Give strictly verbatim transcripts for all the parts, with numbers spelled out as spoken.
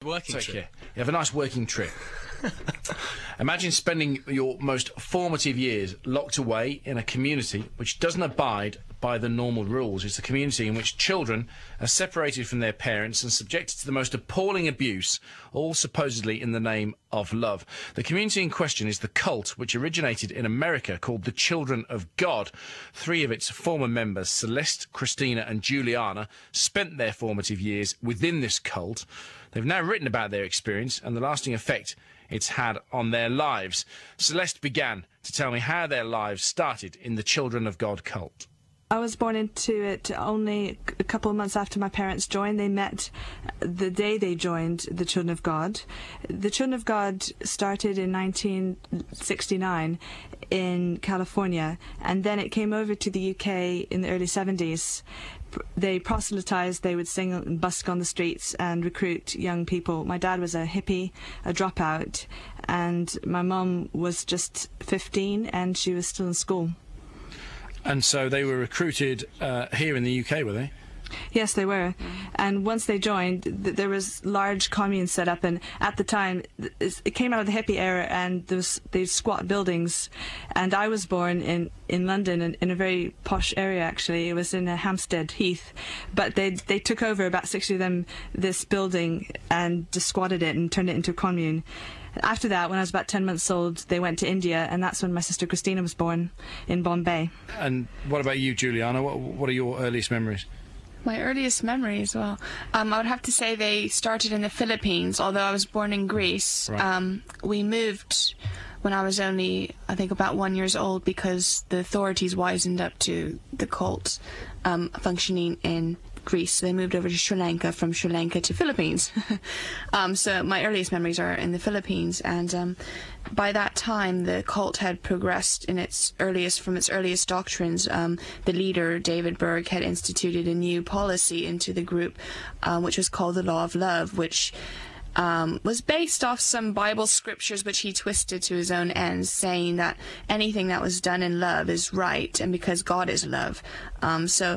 working Take trip. care. You have a nice working trip. Imagine spending your most formative years locked away in a community which doesn't abide by the normal rules. It's a community in which children are separated from their parents and subjected to the most appalling abuse, all supposedly in the name of love. The community in question is the cult which originated in America called the Children of God. Three of its former members, Celeste, Christina and Juliana, spent their formative years within this cult. They've now written about their experience and the lasting effect it's had on their lives. Celeste began to tell me how their lives started in the Children of God cult. I was born into it only a couple of months after my parents joined. They met the day they joined the Children of God. The Children of God started in nineteen sixty-nine in California, and then it came over to the U K in the early seventies. They proselytized, they would sing and busk on the streets and recruit young people. My dad was a hippie, a dropout, and my mum was just fifteen and she was still in school. And so they were recruited uh, here in the U K, were they? Yes, they were. And once they joined, th there was large communes set up, and at the time, th it came out of the hippie era, and there was these squat buildings. And I was born in, in London, in, in a very posh area, actually. It was in uh, Hampstead Heath. But they they took over, about sixty of them, this building, and just squatted it and turned it into a commune. After that, when I was about ten months old, they went to India, and that's when my sister Christina was born, in Bombay. And what about you, Juliana? What, what are your earliest memories? My earliest memories, well, um, I would have to say they started in the Philippines, although I was born in Greece. Right. Um, we moved when I was only, I think, about one years old because the authorities wisened up to the cult um, functioning in Greece. So they moved over to Sri Lanka, from Sri Lanka to Philippines. um, so my earliest memories are in the Philippines, and um, by that time the cult had progressed in its earliest, from its earliest doctrines. Um, the leader, David Berg, had instituted a new policy into the group, um, which was called the Law of Love, which Um, was based off some Bible scriptures which he twisted to his own ends, saying that anything that was done in love is right, and because God is love. Um, so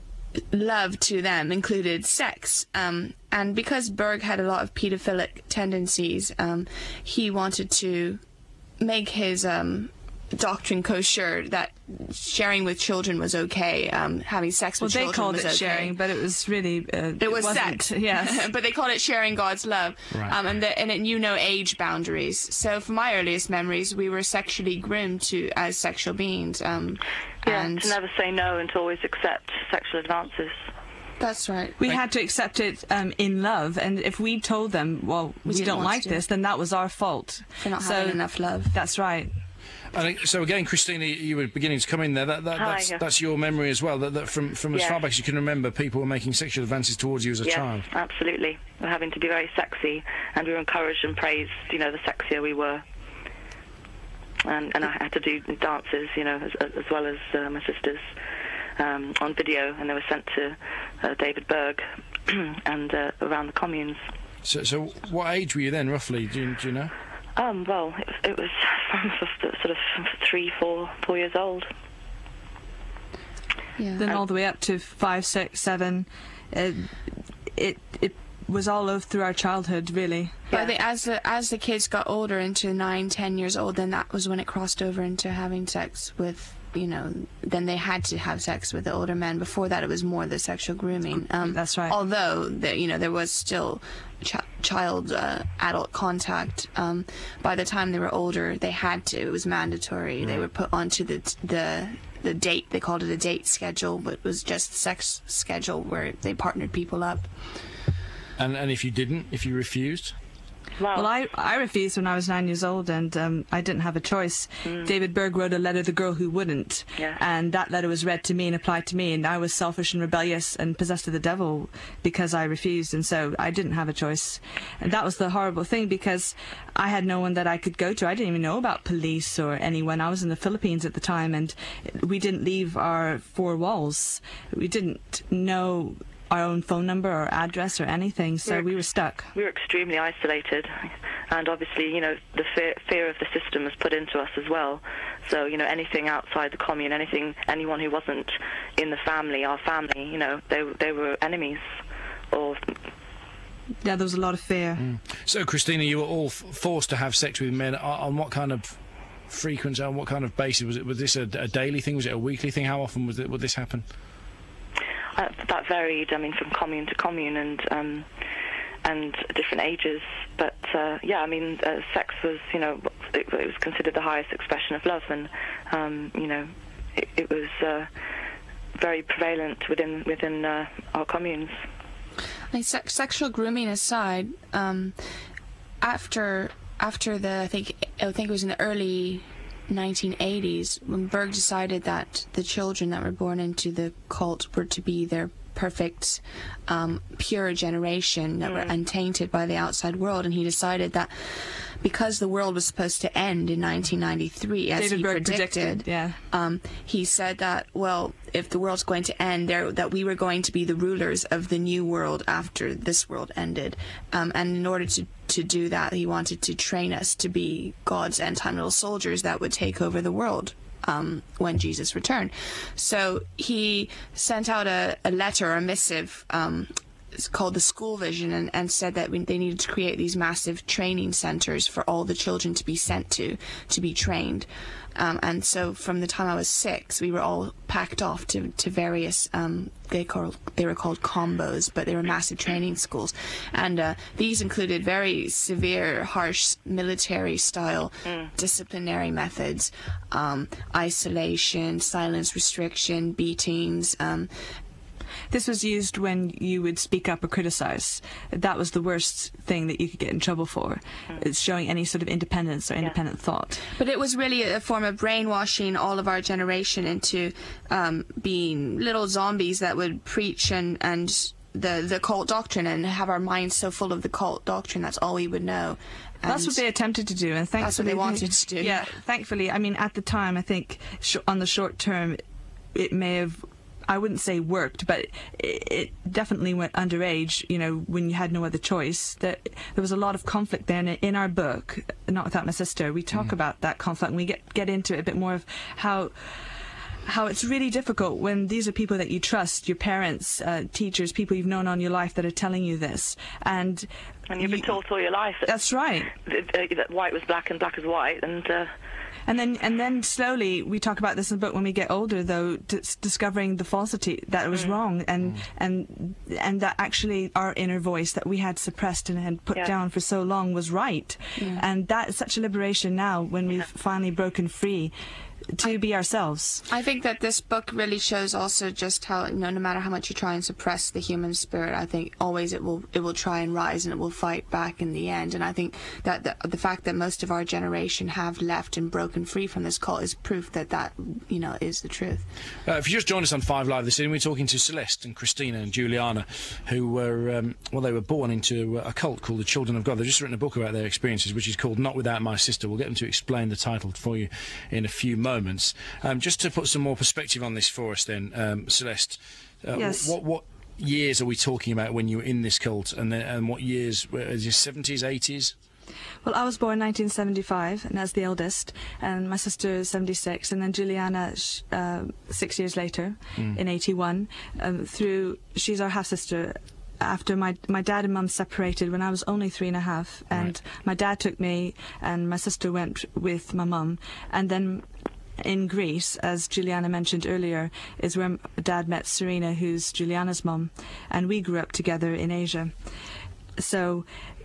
love to them included sex. Um, and because Berg had a lot of pedophilic tendencies, um, he wanted to make his um, doctrine kosher, that sharing with children was okay, um, having sex with well, children called was it okay. sharing, but it was really... Uh, It was wasn't, sex, yes. but they called it sharing God's love, Right. um, and, the, and it knew no age boundaries. So for my earliest memories, we were sexually groomed to as sexual beings. Um, Yeah, and to never say no and to always accept sexual advances. that's right. We had to accept it um, in love, and if we told them, well, we, didn't don't want like to. this, then that was our fault. For not so, having enough love. That's right. And so again, Christina, you were beginning to come in there. That, that, Hi, that's, yeah. that's your memory as well. That, that from from as Yes. far back as you can remember, people were making sexual advances towards you as a Yes, child. absolutely. We're having to be very sexy, and we were encouraged and praised, you know, the sexier we were. And, and I had to do dances, you know, as, as well as uh, my sisters, um, on video, and they were sent to uh, David Berg and uh, around the communes. So, so what age were you then, roughly? Do you, do you know? Um, well, it, it was from sort of three, four, four years old. Yeah. Then all the way up to five, six, seven. Uh, it it was all over through our childhood, really. But I Yeah. think as the as the kids got older, into nine, ten years old, then that was when it crossed over into having sex with, you know, then they had to have sex with the older men. Before that, it was more the sexual grooming. Um, That's right. Although, the, you know, there was still ch child uh, adult contact. Um, by the time they were older, they had to. It was mandatory. They were put onto the the the date. They called it a date schedule, but it was just sex schedule where they partnered people up. And and if you didn't, if you refused? Well, I, I refused when I was nine years old, and um, I didn't have a choice. David Berg wrote a letter to the girl who wouldn't, Yeah. and that letter was read to me and applied to me, and I was selfish and rebellious and possessed of the devil because I refused, and so I didn't have a choice. And that was the horrible thing, because I had no one that I could go to. I didn't even know about police or anyone. I was in the Philippines at the time, and we didn't leave our four walls. We didn't know our own phone number or address or anything, so We're- we were stuck. We were extremely isolated, and obviously, you know, the fear, fear of the system was put into us as well. So, you know, anything outside the commune, anything, anyone who wasn't in the family, our family, you know, they they were enemies, or yeah, there was a lot of fear. Mm. So, Christina, you were all f- forced to have sex with men. On, on what kind of frequency? On what kind of basis? Was it? Was this a, a daily thing? Was it a weekly thing? How often was it? Would this happen? Uh, that varied. I mean, from commune to commune, and um, and different ages. But uh, yeah, I mean, uh, sex was, you know, it, it was considered the highest expression of love, and um, you know, it, it was uh, very prevalent within within uh, our communes. I mean, se- sexual grooming aside, um, after after the I think I think it was in the early nineteen eighties when Berg decided that the children that were born into the cult were to be their perfect, um, pure generation that mm. were untainted by the outside world, and he decided that because the world was supposed to end in nineteen ninety-three, as David he Berg predicted, predicted yeah. um, he said that, well, if the world's going to end, there that we were going to be the rulers of the new world after this world ended. Um, and in order to, to do that, he wanted to train us to be God's end-time little soldiers that would take over the world um, when Jesus returned. So he sent out a, a letter, a missive, um, it's called the School Vision, and, and said that we, they needed to create these massive training centers for all the children to be sent to, to be trained. Um, and so from the time I was six, we were all packed off to, to various, um, they, called, they were called combos, but they were massive training schools. And uh, these included very severe, harsh military-style mm. disciplinary methods, um, isolation, silence restriction, beatings, um, This was used when you would speak up or criticize. That was the worst thing that you could get in trouble for. Mm. It's showing any sort of independence or independent yeah. thought. But it was really a form of brainwashing all of our generation into um, being little zombies that would preach and, and the, the cult doctrine and have our minds so full of the cult doctrine that's all we would know. And that's what they attempted to do, and thankfully that's what they wanted to do. Yeah, thankfully. I mean, at the time, I think sh- on the short term, it may have, I wouldn't say worked, but it, it definitely went underage, you know, when you had no other choice. That there was a lot of conflict there. And in our book, Not Without My Sister, we talk mm. about that conflict, and we get, get into it a bit more of how how it's really difficult when these are people that you trust, your parents, uh, teachers, people you've known all your life that are telling you this. And and you've been you, taught all your life that, that's right. That, uh, that white was black and black was white, and... Uh, And then, and then slowly, we talk about this in the book when we get older, though, d- discovering the falsity that it was mm. wrong, and mm. and and that actually our inner voice that we had suppressed and had put yeah. down for so long was right, yeah. and that is such a liberation now when we've yeah. finally broken free to I, be ourselves. I think that this book really shows also just how, you know, no matter how much you try and suppress the human spirit, I think always it will it will try and rise and it will fight back in the end. And I think that the, the fact that most of our generation have left and broken free from this cult is proof that that, you know, is the truth. Uh, if you just joined us on Five Live this evening, we're talking to Celeste and Christina and Juliana, who were, um, well, they were born into a cult called the Children of God. They've just written a book about their experiences, which is called Not Without My Sister. We'll get them to explain the title for you in a few moments. Moments. Um, just to put some more perspective on this for us then, um, Celeste, uh, yes. what, what years are we talking about when you were in this cult, and, then, and what years, is it seventies, eighties? Well, I was born nineteen seventy-five, and as the eldest, and my sister is seventy-six, and then Juliana uh, six years later, mm. in eighty-one, um, through, she's our half-sister. After my my dad and mum separated when I was only three and a half, and right. my dad took me, and my sister went with my mum, and then in Greece, as Juliana mentioned earlier, is where Dad met Serena, who's Juliana's mum, and we grew up together in Asia. So,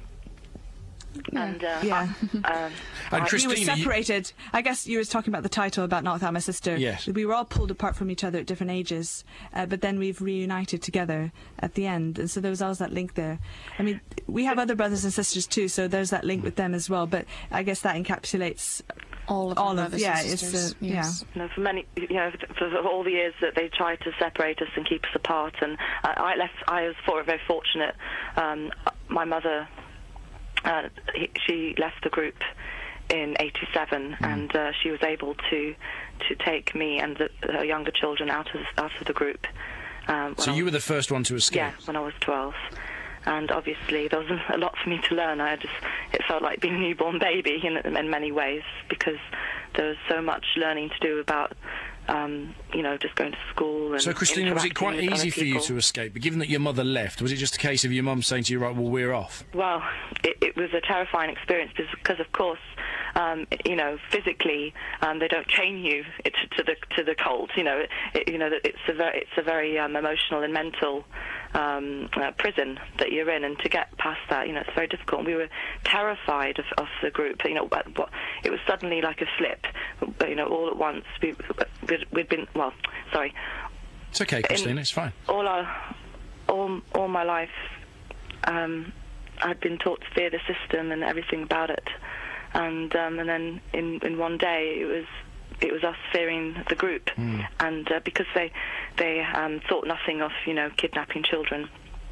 and uh, yeah, um, and Christina, we were separated. You... I guess you were talking about the title about Not Without My Sister. Yes, we were all pulled apart from each other at different ages, uh, but then we've reunited together at the end, and so there was always that link there. I mean, we have other brothers and sisters too, so there's that link with them as well. But I guess that encapsulates. All of all of yeah, it's uh, yes. yeah. You know, for many, you know, for, for all the years that they tried to separate us and keep us apart, and I, I left. I was for, very fortunate. Um, my mother, uh, he, she left the group in eighty-seven, mm. and uh, she was able to to take me and the, her younger children out of out of the group. Um, so you was, were the first one to escape. Yeah, when I was twelve. And obviously there wasn't a lot for me to learn. I just, it felt like being a newborn baby in, in many ways, because there was so much learning to do about um, you know, just going to school and So, Christina, was it quite interacting with easy other for you people. to escape? But given that your mother left, was it just a case of your mum saying to you, right, well, we're off? Well, it, it was a terrifying experience because, of course, um, you know, physically um, they don't chain you it, to the to the cult. You know, it, you know, it's a very it's a very um, emotional and mental um, uh, prison that you're in, and to get past that, you know, it's very difficult. And we were terrified of, of the group. You know, but, but it was suddenly like a flip. But, you know, all at once we we'd, we'd been well, sorry. It's okay, Christina. In it's fine. All our all all my life. Um, I'd been taught to fear the system and everything about it, and um, and then in, in one day it was it was us fearing the group, mm. and uh, because they they um, thought nothing of you know kidnapping children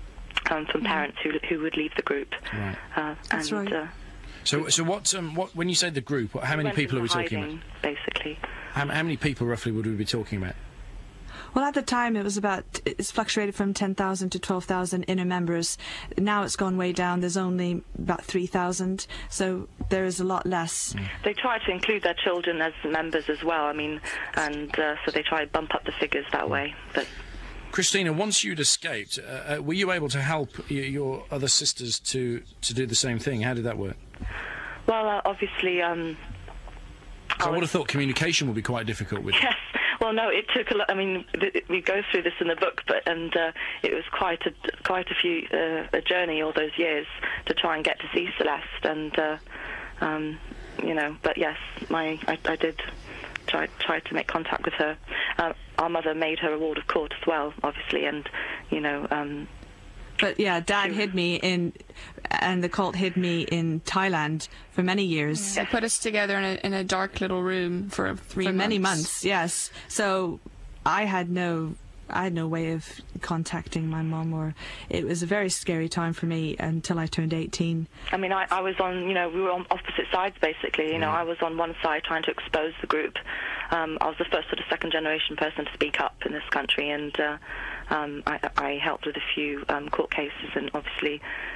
um, from mm. parents who who would leave the group. Right. Uh, That's and, right. Uh, so so what um what when you say the group, what, how we many went people are we into talking hiding, about? Basically. How, how many people roughly would we be talking about? Well, at the time, it was about, it's fluctuated from ten thousand to twelve thousand inner members. Now it's gone way down. There's only about three thousand, so there is a lot less. Mm. They try to include their children as members as well, I mean, and uh, so they try to bump up the figures that way. But Christina, once you'd escaped, uh, uh, were you able to help y your other sisters to, to do the same thing? How did that work? Well, uh, obviously... Um, I, I would have thought communication would be quite difficult with Yes. Well, no, it took a lot. I mean, th we go through this in the book, but and uh, it was quite a quite a few uh, a journey all those years to try and get to see Celeste, and uh, um, you know. But yes, my I, I did try try to make contact with her. Uh, our mother made her a ward of court as well, obviously, and you know. Um, But yeah, Dad hid me in, and the cult hid me in Thailand for many years. They put us together in a, in a dark little room for three for months. many months, yes. So I had no, I had no way of contacting my mom, or it was a very scary time for me until I turned eighteen. I mean, I, I was on, you know, we were on opposite sides basically. You know, I was on one side trying to expose the group. Um, I was the first sort of second generation person to speak up in this country, and uh, um, I, I helped with a few um, court cases, and obviously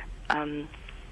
um,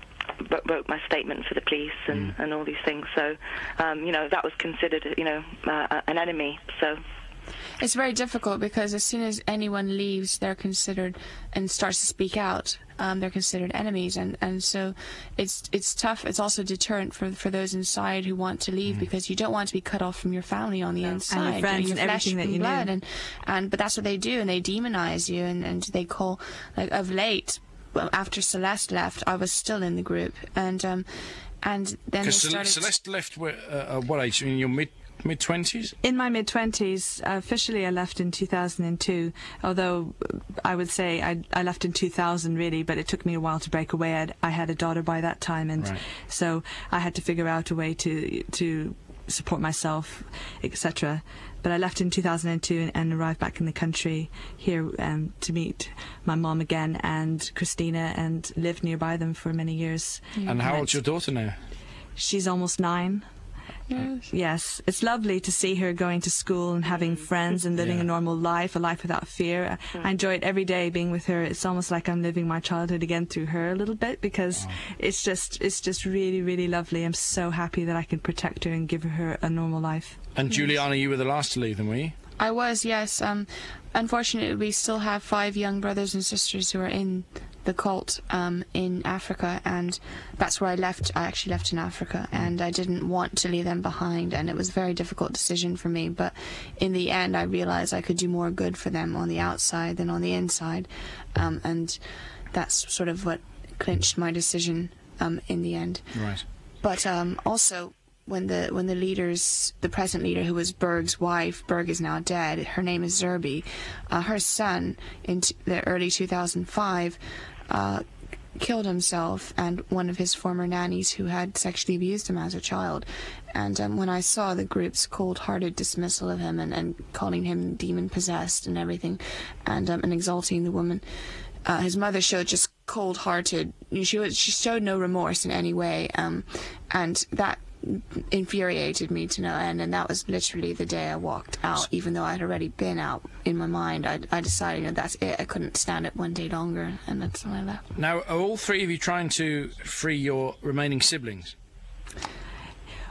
wrote my statement for the police and, mm. and all these things. So, um, you know, that was considered, you know, uh, an enemy. So. It's very difficult because as soon as anyone leaves, they're considered and starts to speak out. Um, they're considered enemies, and, and so it's it's tough. It's also deterrent for for those inside who want to leave, mm. because you don't want to be cut off from your family on the no. inside, and your friends, your and flesh everything that you blood, knew. and and but that's what they do, and they demonize you, and and they call like of late. Well, after Celeste left, I was still in the group, and um, and then they Because started. Celeste left uh, at what age? In your mid mid twenties? In my mid twenties, uh, officially I left in two thousand two. Although I would say I I left in two thousand really, but it took me a while to break away. I'd, I had a daughter by that time, and right. so I had to figure out a way to to support myself, et cetera. But I left in two thousand two and, and arrived back in the country here um, to meet my mom again and Christina, and lived nearby them for many years. Mm. And how old's your daughter now? She's almost nine. Yes. Yes, it's lovely to see her going to school and having friends and living yeah. a normal life, a life without fear. I enjoy it every day being with her. It's almost like I'm living my childhood again through her a little bit, because wow. it's just it's just really, really lovely. I'm so happy that I can protect her and give her a normal life. And yes. Juliana, you were the last to leave them, were you? I was, yes. Um, unfortunately, we still have five young brothers and sisters who are in the cult um, in Africa, and that's where I left. I actually left in Africa, and I didn't want to leave them behind, and it was a very difficult decision for me, but in the end I realized I could do more good for them on the outside than on the inside, um, and that's sort of what clinched my decision um, in the end. Right. But um, also, when the when the leaders, the present leader, who was Berg's wife, Berg is now dead, her name is Zerbi, uh, her son, in t the early two thousand five, uh, killed himself, and one of his former nannies who had sexually abused him as a child. And um, when I saw the group's cold-hearted dismissal of him, and, and calling him demon-possessed and everything, and, um, and exalting the woman, uh, his mother showed just cold-hearted, she, was, she showed no remorse in any way, um, and that infuriated me to no end, and that was literally the day I walked out, even though I'd already been out in my mind. I, I decided, you know, that's it. I couldn't stand it one day longer, and that's when I left. Now, are all three of you trying to free your remaining siblings?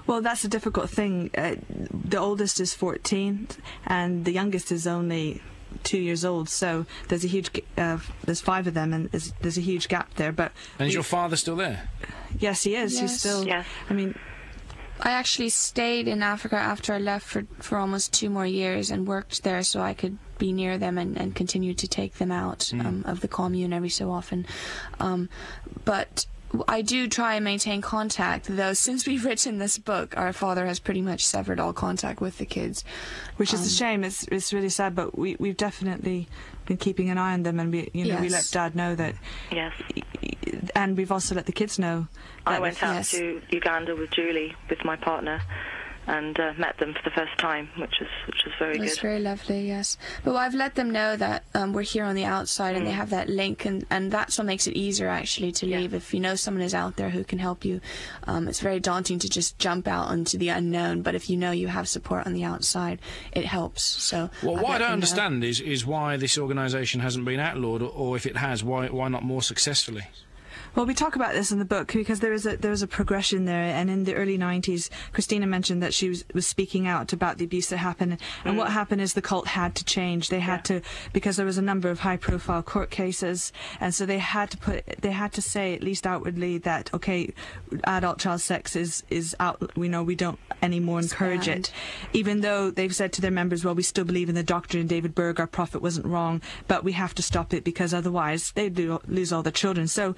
Well, that's a difficult thing. Uh, the oldest is fourteen, and the youngest is only two years old. So there's a huge, g- uh, there's five of them, and there's, there's a huge gap there. But And is we- your father still there? yes, he is. He's Yes. still. Yes. I mean, I actually stayed in Africa after I left for, for almost two more years and worked there so I could be near them and, and continue to take them out um, of the commune every so often. Um, but I do try and maintain contact, though since we've written this book, our father has pretty much severed all contact with the kids. which is Um, a shame. It's it's really sad. But we we've definitely been keeping an eye on them, and we you know we let Yes. Dad know that, Yes. and we've also let the kids know. I that went out Yes. to Uganda with Julie, with my partner, and uh, met them for the first time, which was which was very It's good. very lovely, yes. But I've let them know that um, we're here on the outside and they have that link, and, and that's what makes it easier, actually, to Yeah. leave. If you know someone is out there who can help you, um, it's very daunting to just jump out into the unknown, but if you know you have support on the outside, it helps. So Well, I've what I let don't them know. understand is is why this organisation hasn't been outlawed, or, or if it has, why why not more successfully? Well, we talk about this in the book because there is a there is a progression there, and in the early nineties, Christina mentioned that she was, was speaking out about the abuse that happened, and what happened is the cult had to change. They had to, because there was a number of high-profile court cases, and so they had to put they had to say, at least outwardly, that okay, adult child sex is is out. We know we don't anymore encourage banned. it, even though they've said to their members, well, we still believe in the doctrine. David Berg, our prophet, wasn't wrong, but we have to stop it because otherwise they do lose all the children. So.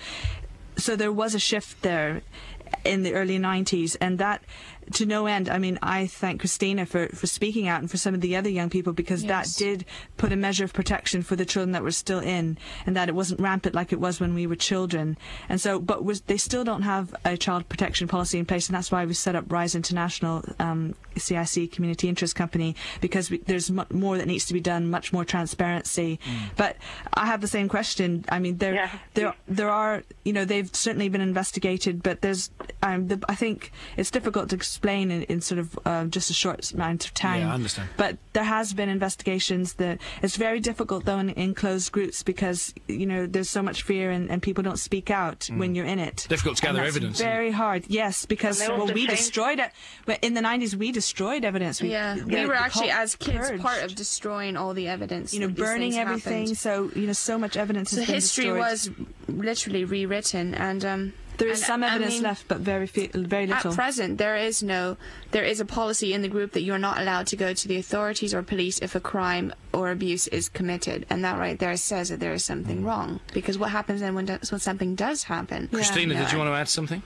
So there was a shift there in the early nineties, and that to no end. I mean, I thank Christina for, for speaking out, and for some of the other young people, because Yes. that did put a measure of protection for the children that were still in, and that it wasn't rampant like it was when we were children. And so, but was, they still don't have a child protection policy in place, and that's why we set up Rise International, um, C I C, Community Interest Company, because we, there's mu- more that needs to be done, much more transparency. But I have the same question. I mean, there, Yeah. there, there are, you know, they've certainly been investigated, but there's, um, the, I think it's difficult to explain in, in sort of uh, just a short amount of time. Yeah, I understand. But there has been investigations that it's very difficult though in, in closed groups, because you know there's so much fear, and, and people don't speak out when you're in it. Difficult to gather And that's evidence, isn't it? Very hard. Yes, because And they well, also we changed- destroyed it. But in the nineties, we destroyed evidence. We, Yeah, the- we were the actually, cult as kids, purged. part of destroying all the evidence. you know that these burning things everything. happened. So you know so much evidence So has been history destroyed. was literally rewritten, and um, There is and, some I evidence mean, left, but very few, very little. At present, there is no, there is a policy in the group that you're not allowed to go to the authorities or police if a crime or abuse is committed, and that right there says that there is something Mm. wrong. Because what happens then when, do- when something does happen? Christina, You know, did you want to add something?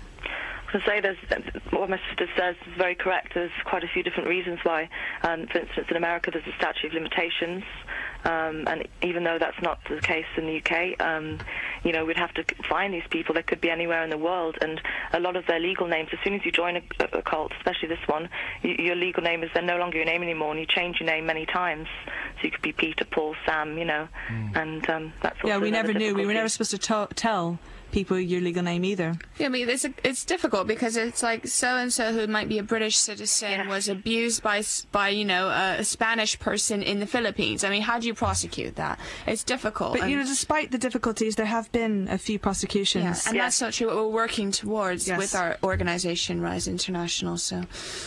To say there's what my sister says is very correct. There's quite a few different reasons why. Um, for instance, in America, there's a statute of limitations, um, and even though that's not the case in the U K, um, you know, we'd have to find these people. They could be anywhere in the world, and a lot of their legal names. As soon as you join a, a cult, especially this one, you, your legal name is then no longer your name anymore, and you change your name many times. So you could be Peter, Paul, Sam, you know, and um, that's also yeah, we another never knew. We were difficulty. never supposed to tell tell people your legal name either. Yeah, I mean, it's a, it's difficult because it's like so and so who might be a British citizen Yeah. was abused by s- by you know a, a Spanish person in the Philippines. I mean, how do you prosecute that? It's difficult. But you know, and- despite the difficulties, there have been a few prosecutions. yeah, and Yeah. that's not true. What we're working towards Yes. with our organisation, Rise International. So.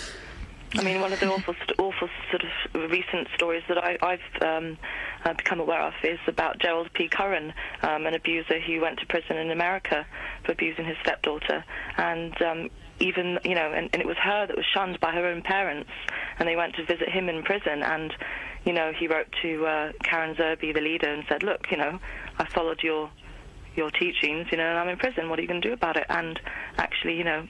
I mean, one of the awful, st- awful sort of recent stories that I, I've um, uh, become aware of is about Gerald P. Curran, um, an abuser who went to prison in America for abusing his stepdaughter, and um, even, you know, and, and it was her that was shunned by her own parents, and they went to visit him in prison, and, you know, he wrote to uh, Karen Zerby, the leader, and said, look, you know, I followed your your teachings, you know, and I'm in prison. What are you going to do about it? And actually, you know,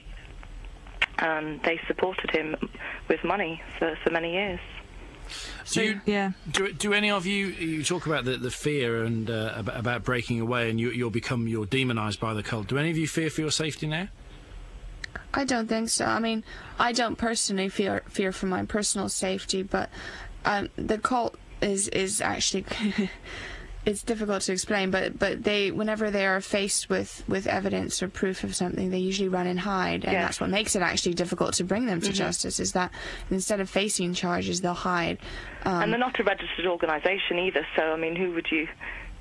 Um, they supported him with money for, for many years. Do you, yeah. do, do any of you, you talk about the, the fear and uh, about, about breaking away, and you, you'll become, you're demonised by the cult. Do any of you fear for your safety now? I don't think so. I mean, I don't personally fear fear for my personal safety, but um, the cult is is actually it's difficult to explain. But but they, whenever they are faced with, with evidence or proof of something, they usually run and hide, and Yeah. that's what makes it actually difficult to bring them to justice. Is that instead of facing charges, they'll hide. Um, and they're not a registered organisation either, so, I mean, who would you,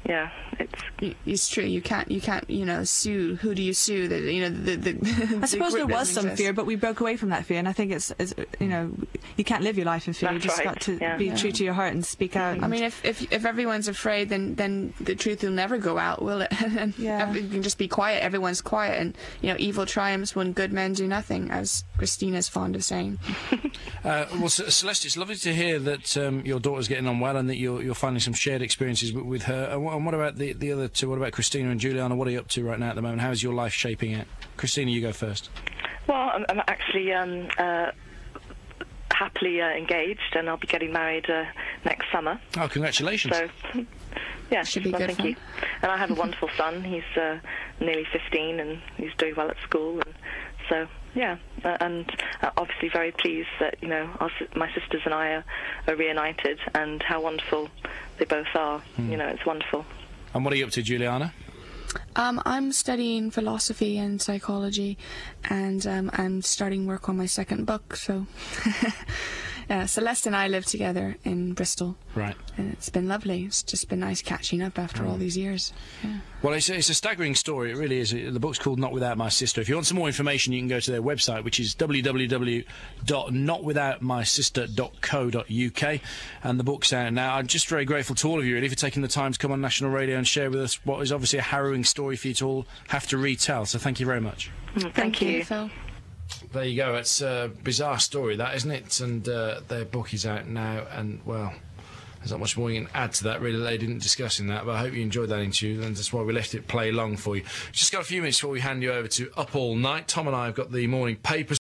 yeah, it's Y- It's true. You can't. You can't. You know, sue. Who do you sue? That you know. The, the, I suppose there was some exist. fear, but we broke away from that fear, and I think it's, it's you know, you can't live your life in fear. That's you just right, got to yeah. be Yeah. true to your heart and speak out. I mean, if, if if everyone's afraid, then then the truth will never go out, will it? And Yeah. you can just be quiet. Everyone's quiet, and you know, evil triumphs when good men do nothing, as Christina's fond of saying. Uh, well, C- Celeste, it's lovely to hear that um, your daughter's getting on well and that you're, you're finding some shared experiences with, with her. And, wh- and what about the, the other two? What about Christina and Juliana? What are you up to right now at the moment? How's your life shaping out? Christina, you go first. well, I'm, I'm actually um, uh, happily uh, engaged, and I'll be getting married uh, next summer. Oh, congratulations. So, yeah, Should be well, good thank fun. you. And I have a wonderful son. He's uh, nearly fifteen, and he's doing well at school. And so, yeah, uh, and uh, obviously very pleased that you know our, si- my sisters and I are, are reunited, and how wonderful they both are. You know, it's wonderful. And what are you up to, Juliana? Um, I'm studying philosophy and psychology, and um, I'm starting work on my second book. So, uh, Celeste and I live together in Bristol, Right. and it's been lovely. It's just been nice catching up after all these years. Yeah. Well, it's, it's a staggering story. It really is. The book's called Not Without My Sister. If you want some more information, you can go to their website, which is w w w dot not without my sister dot co dot u k. And the book's out now. I'm just very grateful to all of you, really, for taking the time to come on National Radio and share with us what is obviously a harrowing story for you to all have to retell. So thank you very much. Mm, thank, you. Phil. There you go. It's a bizarre story, that, isn't it? And uh, their book is out now, and, well, there's not much more you can add to that, really. They didn't discuss in that, but I hope you enjoyed that interview, and that's why we left it play long for you. Just got a few minutes before we hand you over to Up All Night. Tom and I have got the morning papers